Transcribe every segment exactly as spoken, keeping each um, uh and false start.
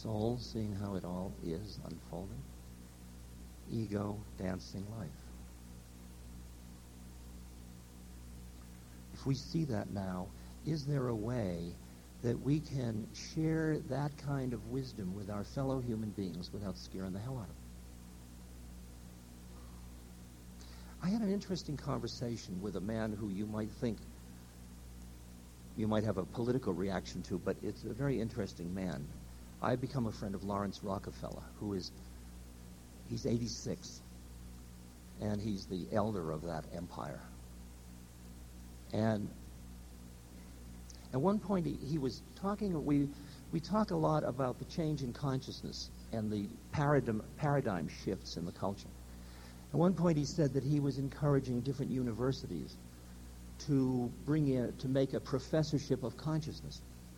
Soul seeing how it all is unfolding. Ego dancing life. If we see that now, is there a way that we can share that kind of wisdom with our fellow human beings without scaring the hell out of them? I had an interesting conversation with a man who you might think you might have a political reaction to, but it's a very interesting man. I've become a friend of Lawrence Rockefeller, who is, he's eighty-six, and he's the elder of that empire. And at one point he, he was talking, we, we talk a lot about the change in consciousness and the paradigm, paradigm shifts in the culture. At one point he said that he was encouraging different universities to bring in, to make a professorship of consciousness.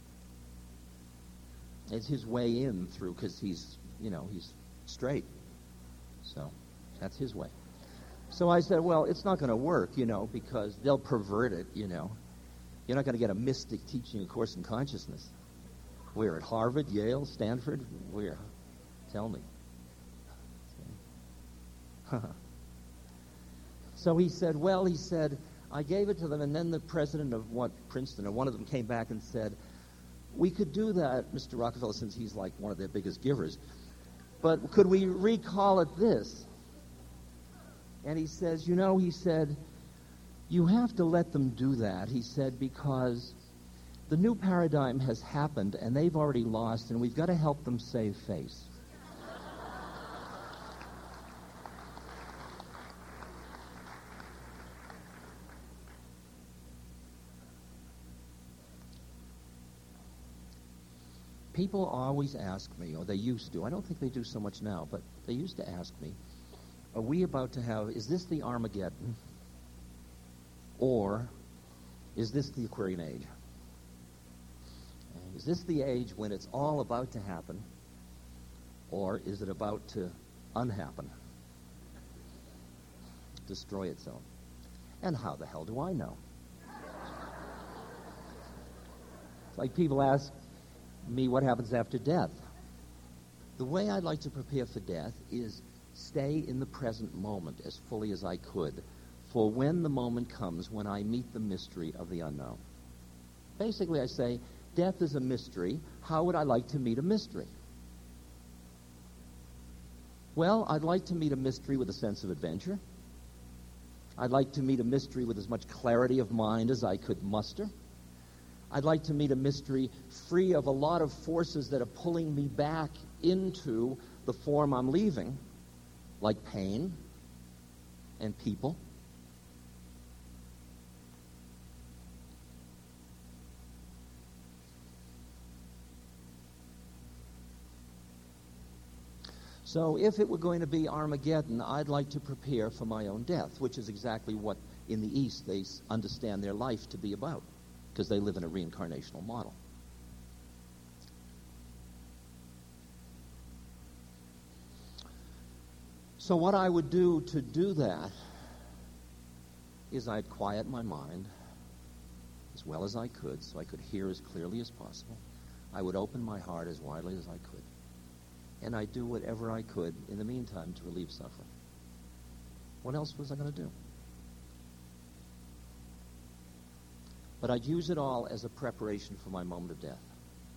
It's his way in through, because he's, you know, he's straight. So that's his way. So I said, well, it's not going to work, you know, because they'll pervert it, you know. You're not going to get a mystic teaching a course in consciousness. We're at Harvard, Yale, Stanford. Where? Tell me. So he said, well, he said, I gave it to them, and then the president of what, Princeton, or one of them came back and said, we could do that, Mister Rockefeller, since he's like one of their biggest givers, but could we recall it this? And he says, you know, he said, you have to let them do that, he said, because the new paradigm has happened, and they've already lost, and we've got to help them save face. People always ask me, or they used to, I don't think they do so much now, but they used to ask me, are we about to have, is this the Armageddon, or is this the Aquarian Age? Is this the age when it's all about to happen, or is it about to unhappen, destroy itself? And how the hell do I know? It's like people ask me what happens after death. The way I'd like to prepare for death is stay in the present moment as fully as I could, for when the moment comes when I meet the mystery of the unknown. Basically, I say, death is a mystery. How would I like to meet a mystery? Well, I'd like to meet a mystery with a sense of adventure. I'd like to meet a mystery with as much clarity of mind as I could muster. I'd like to meet a mystery free of a lot of forces that are pulling me back into the form I'm leaving, like pain and people. So if it were going to be Armageddon, I'd like to prepare for my own death, which is exactly what in the East they understand their life to be about, because they live in a reincarnational model. So what I would do to do that is I'd quiet my mind as well as I could, so I could hear as clearly as possible. I would open my heart as widely as I could. And I'd do whatever I could in the meantime to relieve suffering. What else was I going to do? But I'd use it all as a preparation for my moment of death.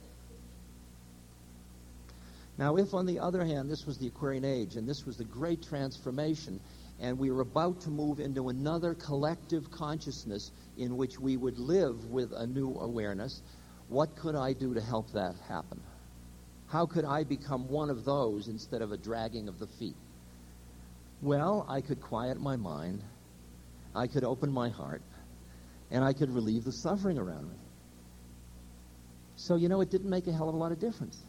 Now, if, on the other hand, this was the Aquarian Age, and this was the great transformation, and we were about to move into another collective consciousness in which we would live with a new awareness, what could I do to help that happen? How could I become one of those instead of a dragging of the feet? Well, I could quiet my mind, I could open my heart, and I could relieve the suffering around me. So, you know, it didn't make a hell of a lot of difference,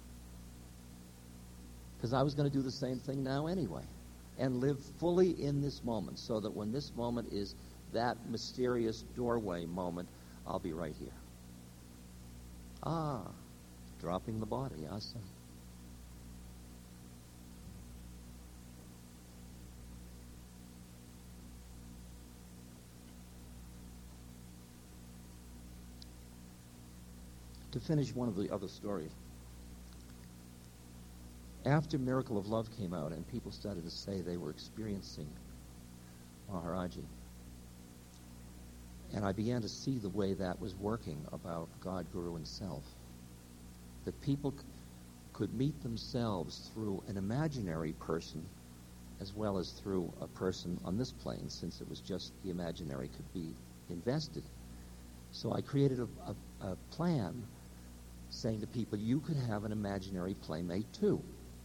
because I was going to do the same thing now anyway, and live fully in this moment, so that when this moment is that mysterious doorway moment, I'll be right here. Ah, dropping the body, awesome. To finish one of the other stories, after Miracle of Love came out and people started to say they were experiencing Maharaji, and I began to see the way that was working about God, Guru, and Self, that people c- could meet themselves through an imaginary person as well as through a person on this plane, since it was just the imaginary could be invested. So I created a, a, a plan saying to people, you could have an imaginary playmate too.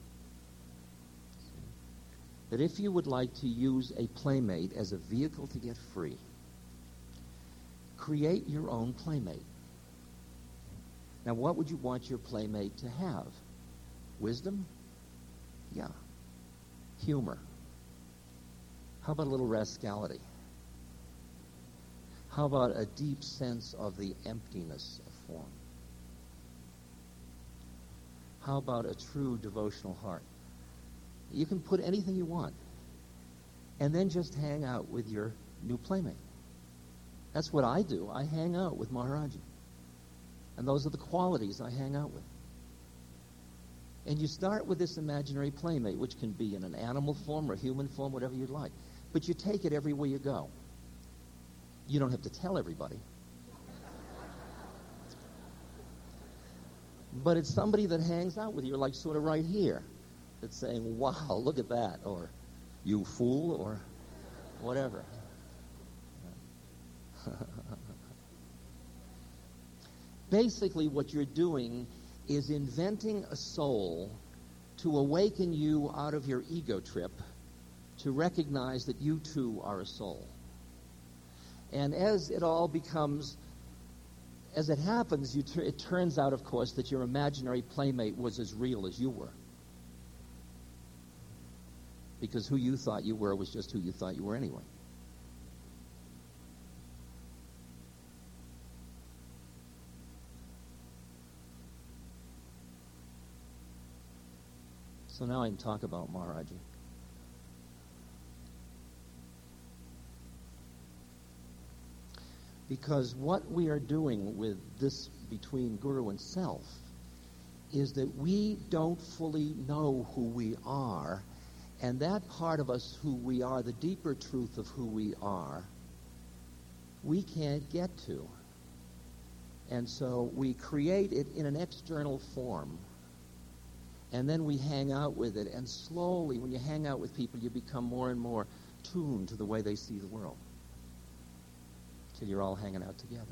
That if you would like to use a playmate as a vehicle to get free, create your own playmate. Now, what would you want your playmate to have? Wisdom? Yeah. Humor. How about a little rascality? How about a deep sense of the emptiness of form? How about a true devotional heart? You can put anything you want, and then just hang out with your new playmate. That's what I do. I hang out with Maharaji. And those are the qualities I hang out with. And you start with this imaginary playmate, which can be in an animal form or human form, whatever you'd like. But you take it everywhere you go. You don't have to tell everybody. But it's somebody that hangs out with you, like sort of right here, that's saying, wow, look at that, or you fool, or whatever. Basically, what you're doing is inventing a soul to awaken you out of your ego trip to recognize that you too are a soul. And as it all becomes, as it happens, you t- it turns out, of course, that your imaginary playmate was as real as you were. Because who you thought you were was just who you thought you were anyway. So now I can talk about Maharaji. Because what we are doing with this between Guru and Self is that we don't fully know who we are, and that part of us who we are, the deeper truth of who we are, we can't get to. And so we create it in an external form. And then we hang out with it, and slowly, when you hang out with people, you become more and more tuned to the way they see the world, till you're all hanging out together.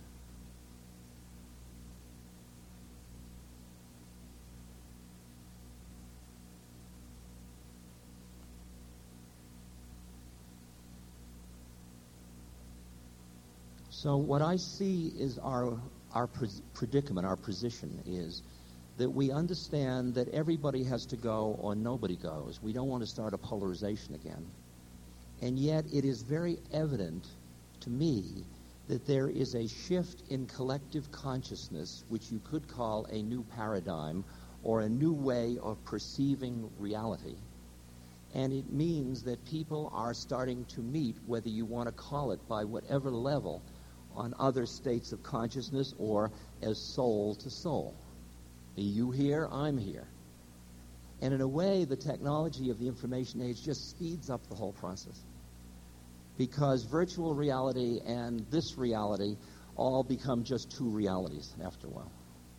So what I see is our our predicament, our position is that we understand that everybody has to go or nobody goes. We don't want to start a polarization again. And yet it is very evident to me that there is a shift in collective consciousness, which you could call a new paradigm or a new way of perceiving reality. And it means that people are starting to meet, whether you want to call it by whatever level, on other states of consciousness or as soul to soul. You here, I'm here. And in a way, the technology of the information age just speeds up the whole process. Because virtual reality and this reality all become just two realities after a while.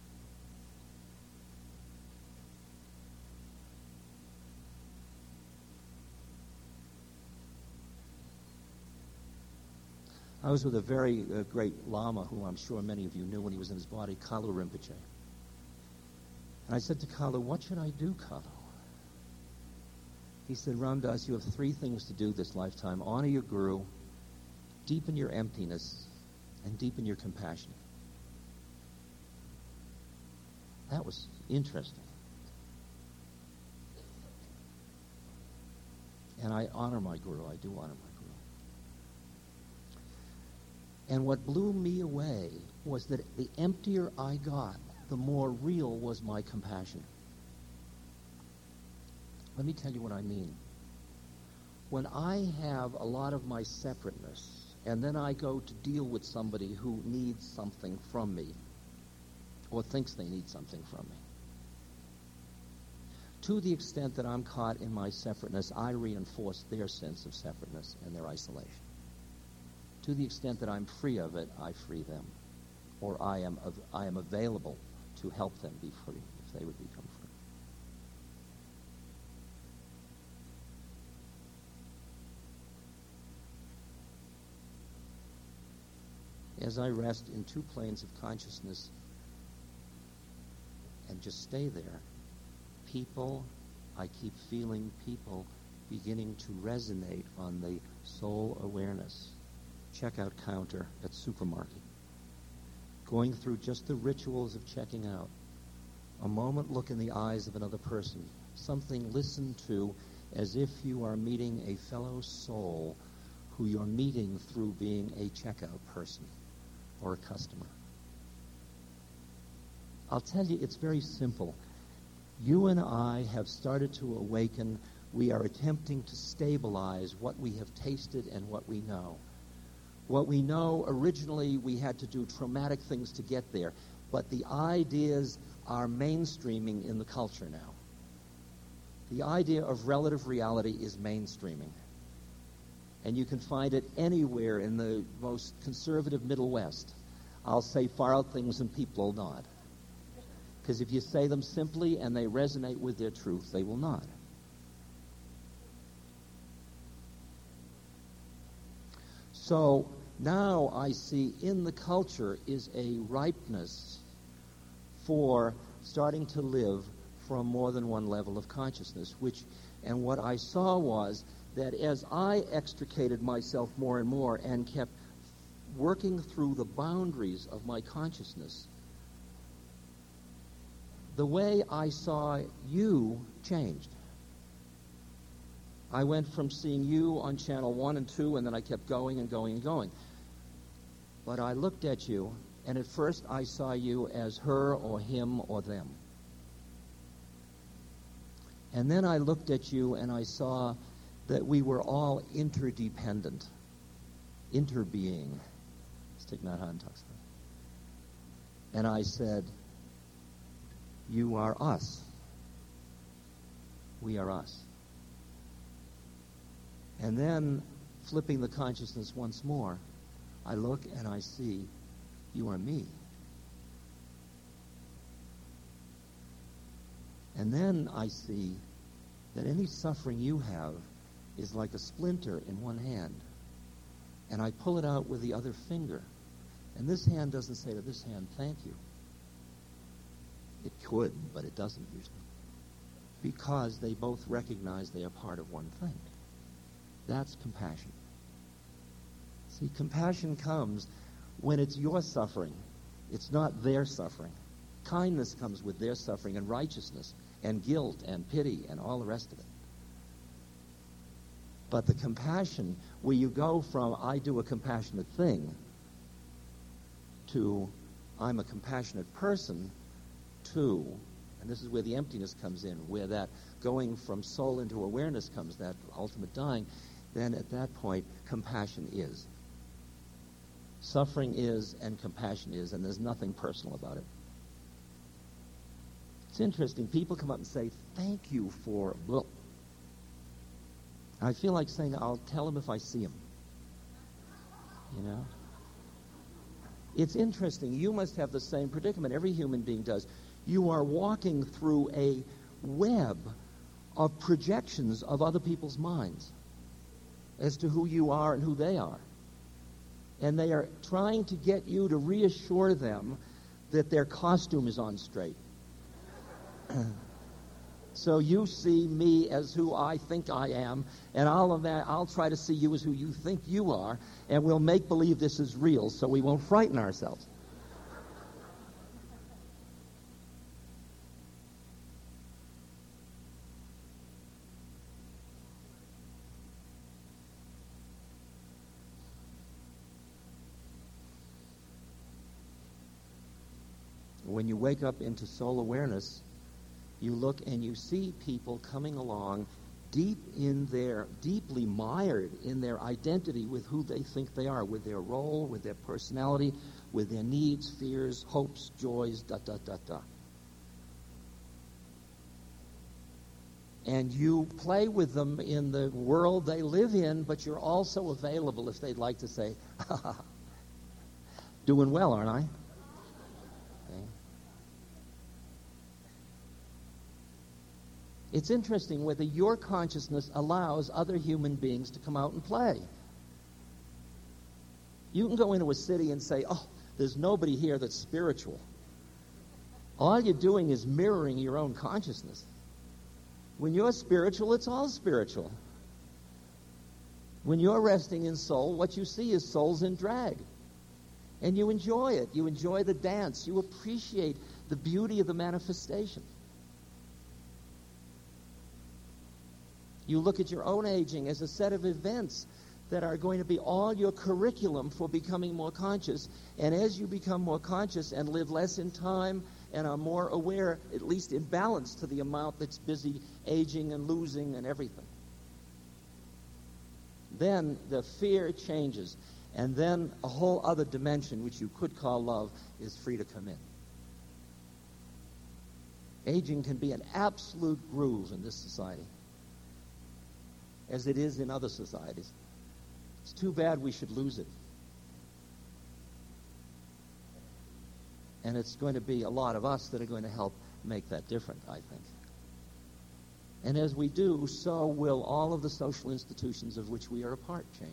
I was with a very uh, great Lama, who I'm sure many of you knew when he was in his body, Kalu Rinpoche. And I said to Kalu, what should I do, Kalu? He said, Ram Dass, you have three things to do this lifetime. Honor your Guru, deepen your emptiness, and deepen your compassion. That was interesting. And I honor my Guru. I do honor my Guru. And what blew me away was that the emptier I got, the more real was my compassion. Let me tell you what I mean. When I have a lot of my separateness, and then I go to deal with somebody who needs something from me, or thinks they need something from me, To the extent that I'm caught in my separateness, I reinforce their sense of separateness and their isolation. To the extent that I'm free of it, I free them. Or I am, av- I am available to help them be free if they would become free. As I rest in two planes of consciousness and just stay there, people, I keep feeling people beginning to resonate on the soul awareness. Checkout counter at supermarket. Going through just the rituals of checking out. A moment look in the eyes of another person. Something listened to as if you are meeting a fellow soul who you're meeting through being a checkout person or a customer. I'll tell you, it's very simple. You and I have started to awaken. We are attempting to stabilize what we have tasted and what we know. What we know, originally we had to do traumatic things to get there, but the ideas are mainstreaming in the culture now. The idea of relative reality is mainstreaming. And you can find it anywhere in the most conservative Middle West. I'll say far out things and people will nod. Because if you say them simply and they resonate with their truth, they will nod. So now I see in the culture is a ripeness for starting to live from more than one level of consciousness, which, and what I saw was that as I extricated myself more and more and kept working through the boundaries of my consciousness, the way I saw you changed. I went from seeing you on channel one and two, and then I kept going and going and going. But I looked at you, and at first I saw you as her or him or them. And then I looked at you, and I saw that we were all interdependent, interbeing. And I said, you are us. We are us. And then, flipping the consciousness once more, I look and I see, you are me. And then I see that any suffering you have is like a splinter in one hand. And I pull it out with the other finger. And this hand doesn't say to this hand, thank you. It could, but it doesn't usually. Because they both recognize they are part of one thing. That's compassion. See, compassion comes when it's your suffering. It's not their suffering. Kindness comes with their suffering, and righteousness, and guilt, and pity, and all the rest of it. But the compassion, where you go from, I do a compassionate thing, to, I'm a compassionate person, to, and this is where the emptiness comes in, where that going from soul into awareness comes, that ultimate dying, then at that point, compassion is. Suffering is, and compassion is, and there's nothing personal about it. It's interesting. People come up and say, thank you for, blah. I feel like saying, I'll tell him if I see him. You know? It's interesting. You must have the same predicament. Every human being does. You are walking through a web of projections of other people's minds as to who you are and who they are. And they are trying to get you to reassure them that their costume is on straight. So you see me as who I think I am, and I'll, ima- I'll try to see you as who you think you are, and we'll make believe this is real so we won't frighten ourselves. When you wake up into soul awareness, you look and you see people coming along deep in their, deeply mired in their identity with who they think they are, with their role, with their personality, with their needs, fears, hopes, joys, da, da, da, da. and you play with them in the world they live in, but you're also available if they'd like to say, ha ha, doing well, aren't I? Okay. It's interesting whether your consciousness allows other human beings to come out and play. You can go into a city and say, oh, there's nobody here that's spiritual. All you're doing is mirroring your own consciousness. When you're spiritual, it's all spiritual. When you're resting in soul, what you see is souls in drag. And you enjoy it. You enjoy the dance. You appreciate the beauty of the manifestation. You look at your own aging as a set of events that are going to be all your curriculum for becoming more conscious. And as you become more conscious and live less in time and are more aware, at least in balance to the amount that's busy aging and losing and everything, then the fear changes. And then a whole other dimension, which you could call love, is free to come in. Aging can be an absolute groove in this society, as it is in other societies. It's too bad we should lose it. And it's going to be a lot of us that are going to help make that different, I think. And as we do, so will all of the social institutions of which we are a part change.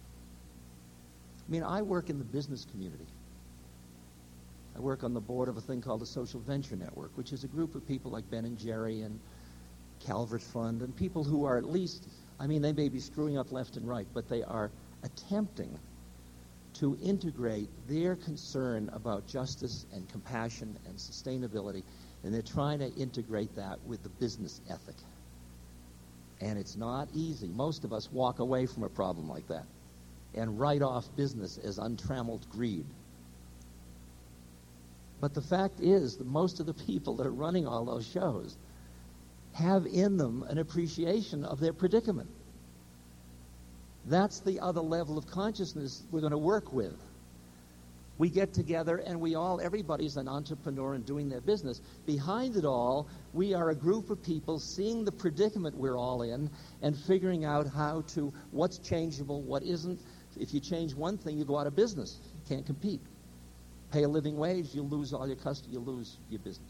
I mean, I work in the business community. I work on the board of a thing called the Social Venture Network, which is a group of people like Ben and Jerry and Calvert Fund, and people who are at least, I mean, they may be screwing up left and right, but they are attempting to integrate their concern about justice and compassion and sustainability, and they're trying to integrate that with the business ethic. And it's not easy. Most of us walk away from a problem like that and write off business as untrammeled greed. But the fact is that most of the people that are running all those shows have in them an appreciation of their predicament. That's the other level of consciousness we're going to work with. We get together and we all, everybody's an entrepreneur and doing their business. Behind it all, we are a group of people seeing the predicament we're all in and figuring out how to, what's changeable, what isn't. If you change one thing, you go out of business. You can't compete. Pay a living wage, you'll lose all your customers, you'll lose your business.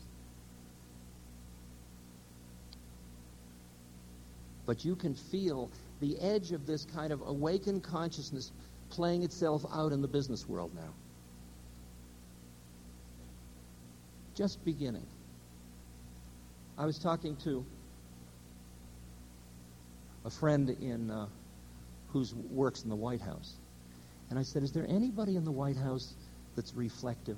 But you can feel the edge of this kind of awakened consciousness playing itself out in the business world now. Just beginning. I was talking to a friend in uh, who works in the White House, and I said, is there anybody in the White House that's reflective?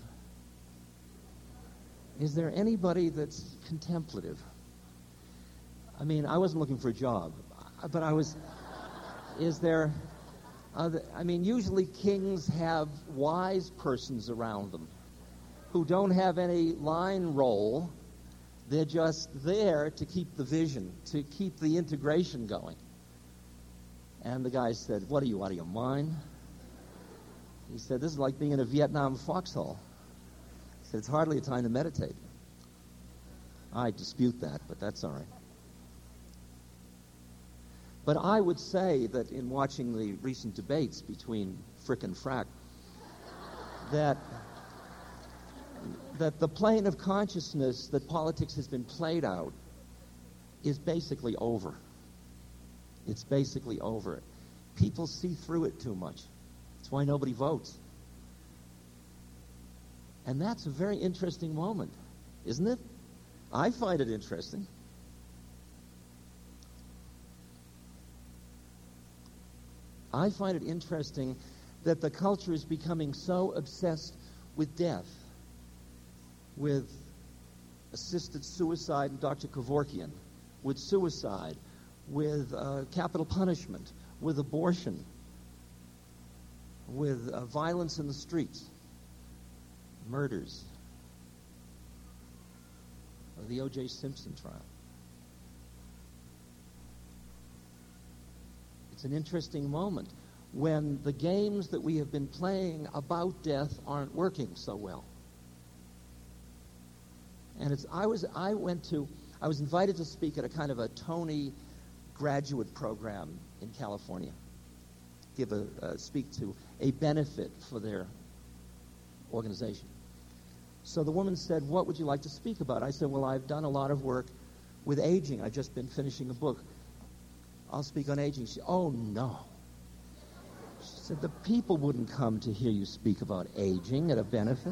Is there anybody that's contemplative? I mean, I wasn't looking for a job, but I was, is there, other, I mean, usually kings have wise persons around them who don't have any line role. They're just there to keep the vision, to keep the integration going. And the guy said, what are you, out of your mind? He said, this is like being in a Vietnam foxhole. He said, it's hardly a time to meditate. I dispute that, but that's all right. But I would say that in watching the recent debates between Frick and Frack, that, that the plane of consciousness that politics has been played out is basically over. It's basically over. People see through it too much. That's why nobody votes. And that's a very interesting moment, isn't it? I find it interesting. I find it interesting that the culture is becoming so obsessed with death, with assisted suicide and Doctor Kevorkian, with suicide, with uh, capital punishment, with abortion, with uh, violence in the streets, murders, or the O J Simpson trial. It's an interesting moment when the games that we have been playing about death aren't working so well. And it's I was I went to I was invited to speak at a kind of a Tony graduate program in California, give a uh, speak to a benefit for their organization. So the woman said, "What would you like to speak about?" I said, "Well, I've done a lot of work with aging. I've just been finishing a book. I'll speak on aging." She said, "Oh, no." She said, "The people wouldn't come to hear you speak about aging at a benefit."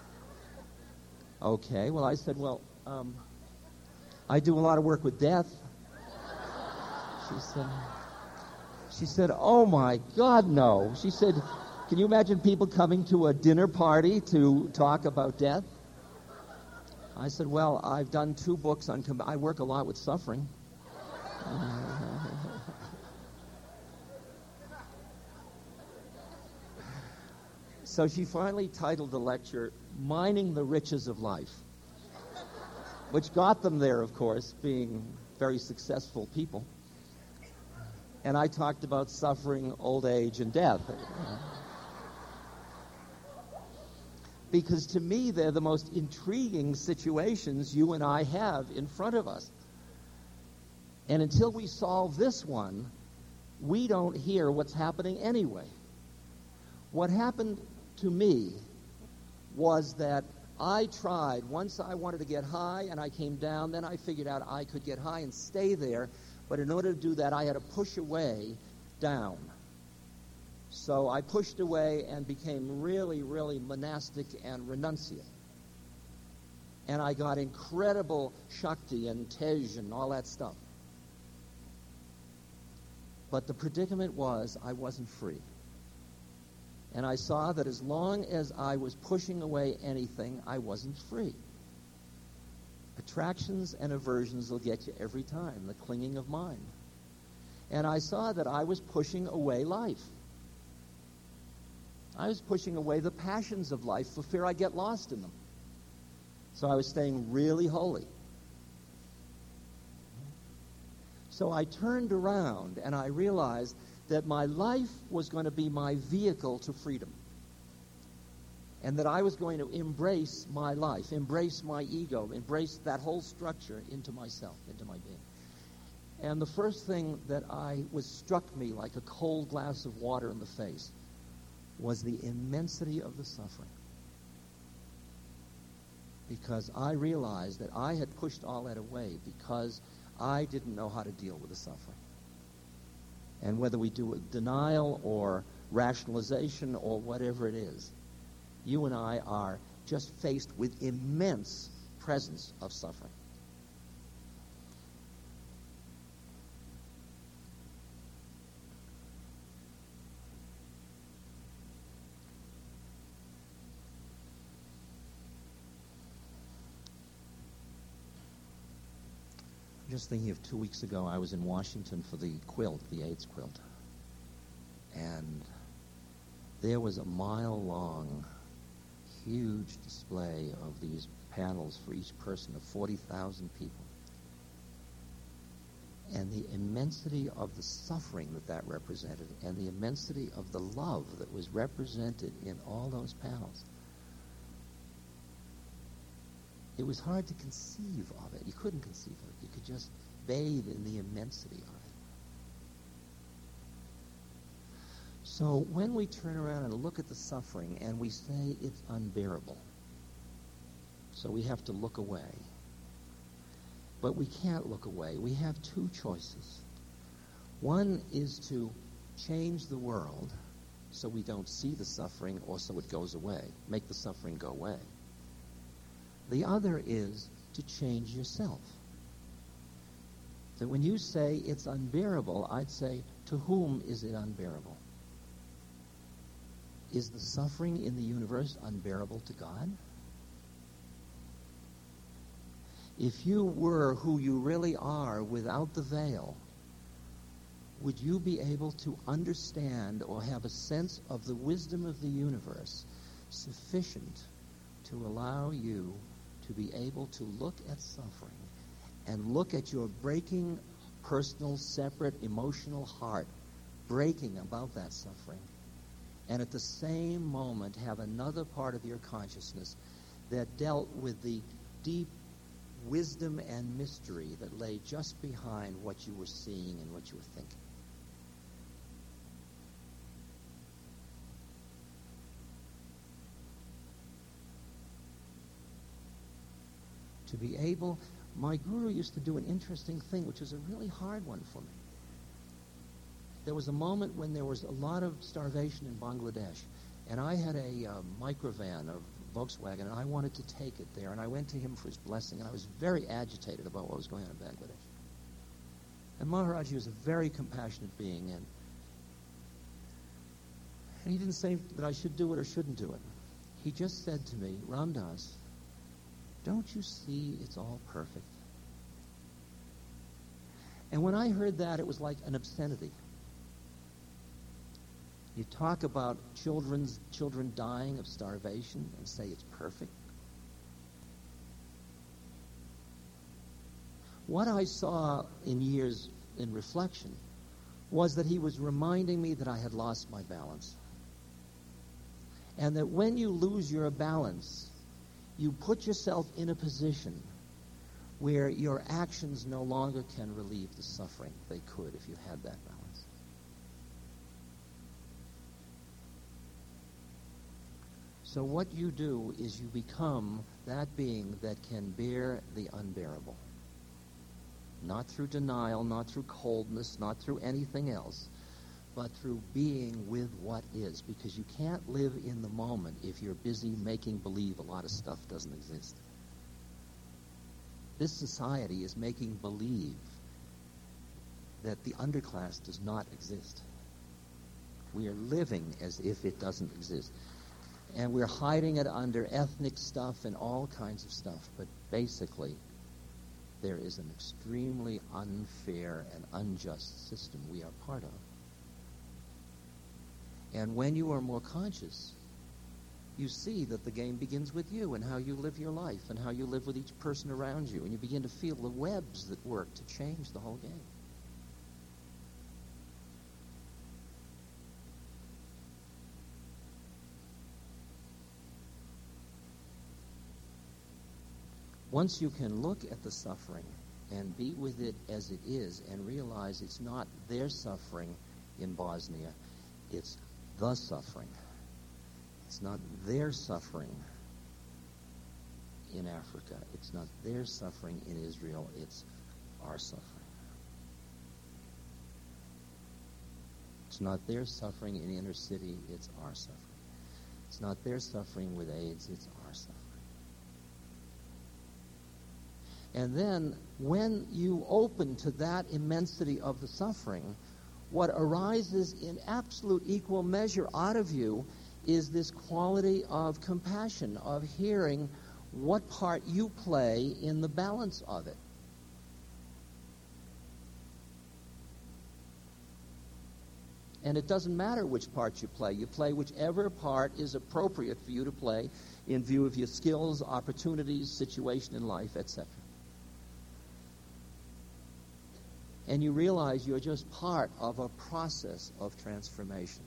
Okay, well, I said, "Well, um, I do a lot of work with death." She said, she said, "Oh, my God, no." She said, "Can you imagine people coming to a dinner party to talk about death?" I said, "Well, I've done two books on, com- I work a lot with suffering." So she finally titled the lecture, "Mining the Riches of Life," which got them there, of course, being very successful people. And I talked about suffering, old age, and death. Because to me, they're the most intriguing situations you and I have in front of us. And until we solve this one, we don't hear what's happening anyway. What happened to me was that I tried. Once I wanted to get high and I came down, then I figured out I could get high and stay there. But in order to do that, I had to push away down. So I pushed away and became really, really monastic and renunciate. And I got incredible Shakti and Tej and all that stuff. But the predicament was I wasn't free. And I saw that as long as I was pushing away anything, I wasn't free. Attractions and aversions will get you every time, the clinging of mind. And I saw that I was pushing away life. I was pushing away the passions of life for fear I get lost in them. So I was staying really holy. So I turned around and I realized that my life was going to be my vehicle to freedom. And that I was going to embrace my life, embrace my ego, embrace that whole structure into myself, into my being. And the first thing that I was struck me like a cold glass of water in the face was the immensity of the suffering. Because I realized that I had pushed all that away because I didn't know how to deal with the suffering. And whether we do it denial or rationalization or whatever it is, you and I are just faced with immense presence of suffering. Just thinking of two weeks ago, I was in Washington for the quilt, the AIDS quilt. And there was a mile-long, huge display of these panels for each person of forty thousand people. And the immensity of the suffering that that represented and the immensity of the love that was represented in all those panels. It was hard to conceive of it. You couldn't conceive of it. You could just bathe in the immensity of it. So when we turn around and look at the suffering and we say it's unbearable, so we have to look away. But we can't look away. We have two choices. One is to change the world so we don't see the suffering or so it goes away. Make the suffering go away. The other is to change yourself. That when you say it's unbearable, I'd say, to whom is it unbearable? Is the suffering in the universe unbearable to God? If you were who you really are without the veil, would you be able to understand or have a sense of the wisdom of the universe sufficient to allow you to be able to look at suffering and look at your breaking, personal, separate, emotional heart breaking about that suffering, and at the same moment have another part of your consciousness that dealt with the deep wisdom and mystery that lay just behind what you were seeing and what you were thinking. To be able, my guru used to do an interesting thing, which was a really hard one for me. There was a moment when there was a lot of starvation in Bangladesh, and I had a uh, microvan of Volkswagen, and I wanted to take it there, and I went to him for his blessing, and I was very agitated about what was going on in Bangladesh. And Maharaji was a very compassionate being, and, and he didn't say that I should do it or shouldn't do it. He just said to me, Ramdas, don't you see it's all perfect? And when I heard that, it was like an obscenity. You talk about children's children dying of starvation and say it's perfect. What I saw in years in reflection was that he was reminding me that I had lost my balance. And that when you lose your balance, you put yourself in a position where your actions no longer can relieve the suffering they could if you had that balance. So what you do is you become that being that can bear the unbearable. Not through denial, not through coldness, not through anything else, but through being with what is. Because you can't live in the moment if you're busy making believe a lot of stuff doesn't exist. This society is making believe that the underclass does not exist. We are living as if it doesn't exist. And we're hiding it under ethnic stuff and all kinds of stuff. But basically, there is an extremely unfair and unjust system we are part of. And when you are more conscious, you see that the game begins with you and how you live your life and how you live with each person around you. And you begin to feel the webs that work to change the whole game. Once you can look at the suffering and be with it as it is and realize it's not their suffering in Bosnia, it's the suffering. It's not their suffering in Africa. It's not their suffering in Israel. It's our suffering. It's not their suffering in inner city. It's our suffering. It's not their suffering with AIDS. It's our suffering. And then when you open to that immensity of the suffering, what arises in absolute equal measure out of you is this quality of compassion, of hearing what part you play in the balance of it. And it doesn't matter which part you play. You play whichever part is appropriate for you to play in view of your skills, opportunities, situation in life, et cetera. And you realize you're just part of a process of transformation.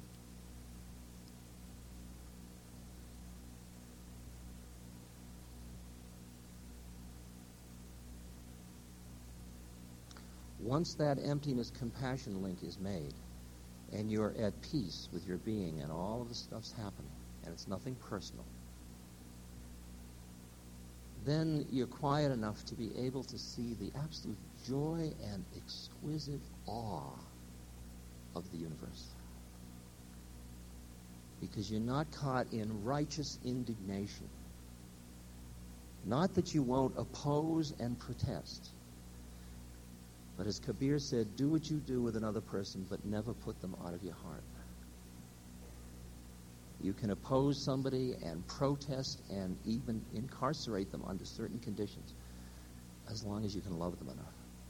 Once that emptiness-compassion link is made, and you're at peace with your being, and all of the stuff's happening, and it's nothing personal, then you're quiet enough to be able to see the absolute joy and exquisite awe of the universe. Because you're not caught in righteous indignation. Not that you won't oppose and protest, but as Kabir said, do what you do with another person, but never put them out of your heart. You can oppose somebody and protest and even incarcerate them under certain conditions, as long as you can love them enough.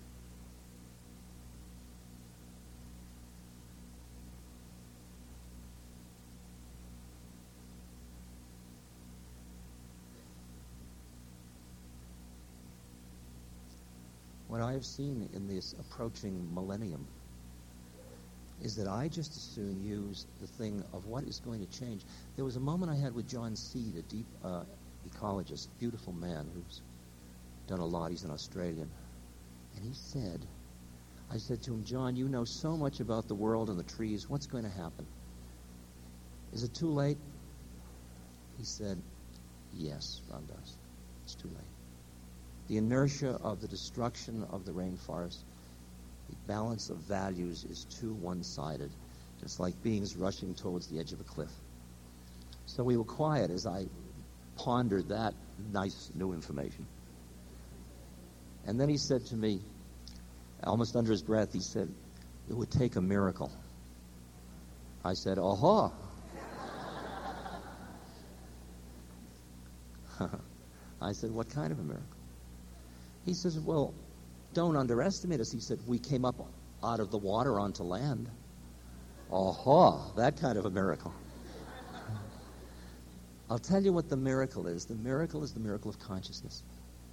What I have seen in this approaching millennium is that I just as soon use the thing of what is going to change. There was a moment I had with John Seed, a deep uh, ecologist, beautiful man who's done a lot. He's an Australian. And he said, I said to him, John, you know so much about the world and the trees. What's going to happen? Is it too late? He said, yes, Ramdas, it's too late. The inertia of the destruction of the rainforest, the balance of values is too one-sided. It's like beings rushing towards the edge of a cliff. So we were quiet as I pondered that nice new information. And then he said to me, almost under his breath, he said, it would take a miracle. I said, aha. I said, what kind of a miracle? He says, well, don't underestimate us. He said, we came up out of the water onto land. Aha, that kind of a miracle. I'll tell you what the miracle is. The miracle is the miracle of consciousness.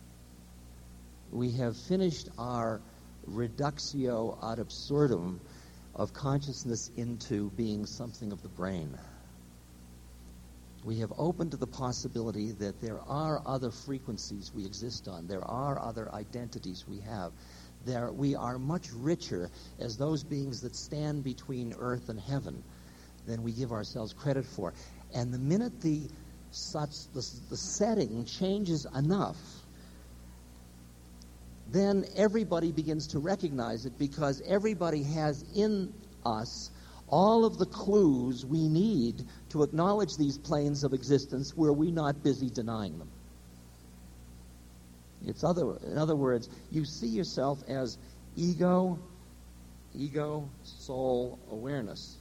We have finished our reductio ad absurdum of consciousness into being something of the brain. We have opened to the possibility that there are other frequencies we exist on. There are other identities we have. There, we are much richer as those beings that stand between earth and heaven than we give ourselves credit for. And the minute the such the, the setting changes enough, then everybody begins to recognize it, because everybody has in us all of the clues we need to acknowledge these planes of existence where we're not busy denying them. It's other, in other words, you see yourself as ego, ego, soul, awareness.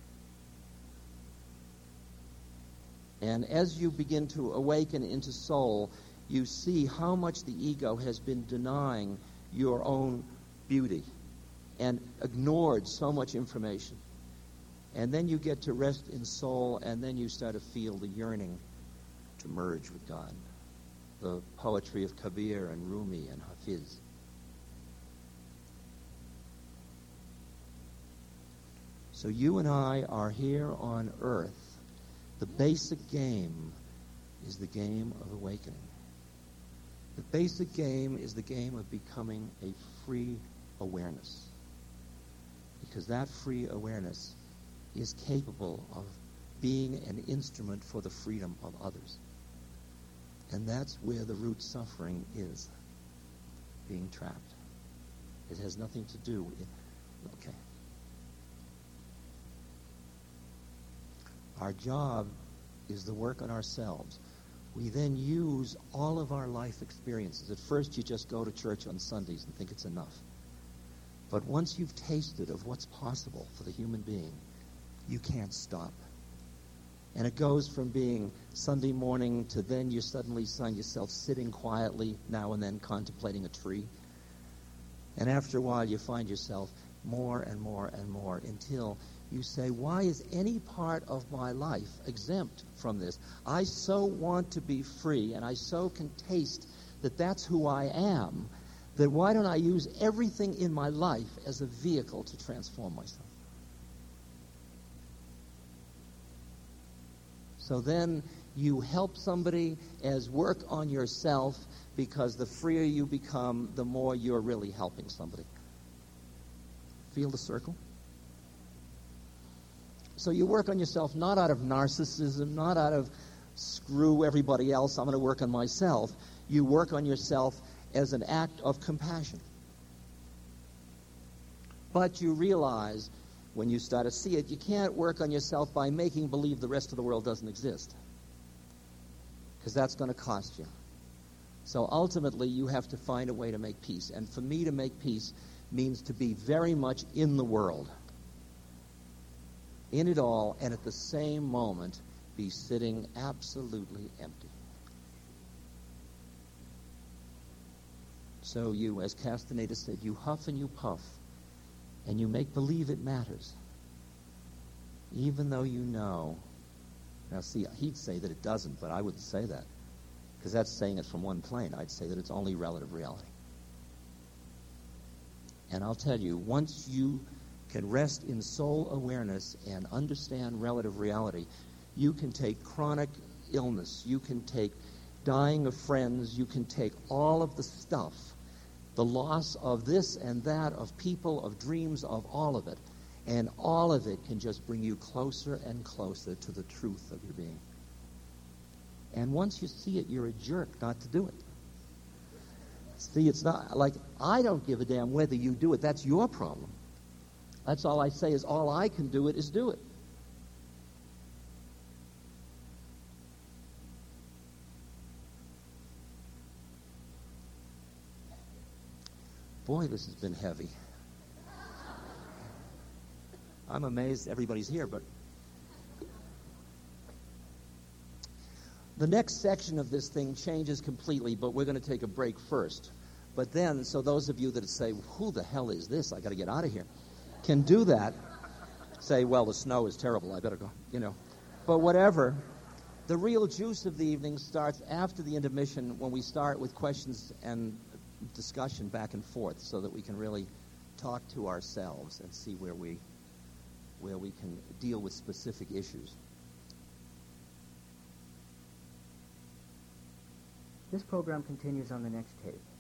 And as you begin to awaken into soul, you see how much the ego has been denying your own beauty and ignored so much information. And then you get to rest in soul, and then you start to feel the yearning to merge with God. The poetry of Kabir and Rumi and Hafiz. So you and I are here on earth. The basic game is the game of awakening. The basic game is the game of becoming a free awareness. Because that free awareness is capable of being an instrument for the freedom of others. And that's where the root suffering is, being trapped. It has nothing to do with, okay. Our job is the work on ourselves. We then use all of our life experiences. At first, you just go to church on Sundays and think it's enough. But once you've tasted of what's possible for the human being, you can't stop. And it goes from being Sunday morning to then you suddenly find yourself sitting quietly now and then contemplating a tree. And after a while, you find yourself more and more and more until you say, why is any part of my life exempt from this? I so want to be free, and I so can taste that that's who I am, that why don't I use everything in my life as a vehicle to transform myself? So then you help somebody as work on yourself, because the freer you become, the more you're really helping somebody. Feel the circle? So you work on yourself not out of narcissism, not out of screw everybody else, I'm going to work on myself. You work on yourself as an act of compassion. But you realize when you start to see it, you can't work on yourself by making believe the rest of the world doesn't exist, because that's going to cost you. So ultimately, you have to find a way to make peace. And for me to make peace means to be very much in the world, in it all, and at the same moment be sitting absolutely empty. So you, as Castaneda said, you huff and you puff, and you make believe it matters, even though you know. Now, see, he'd say that it doesn't, but I wouldn't say that, because that's saying it from one plane. I'd say that it's only relative reality. And I'll tell you, once you can rest in soul awareness and understand relative reality, you can take chronic illness, you can take dying of friends, you can take all of the stuff, the loss of this and that, of people, of dreams, of all of it, and all of it can just bring you closer and closer to the truth of your being. And once you see it, you're a jerk not to do it. See, it's not like, I don't give a damn whether you do it. That's your problem. That's all I say is all I can do it is do it. Boy, this has been heavy. I'm amazed everybody's here, but the next section of this thing changes completely, but we're going to take a break first. But then, so those of you that say, who the hell is this? I got to get out of here, can do that. Say, well, the snow is terrible. I better go, you know. But whatever. The real juice of the evening starts after the intermission when we start with questions and discussion back and forth so that we can really talk to ourselves and see where we where we can deal with specific issues. This program continues on the next tape.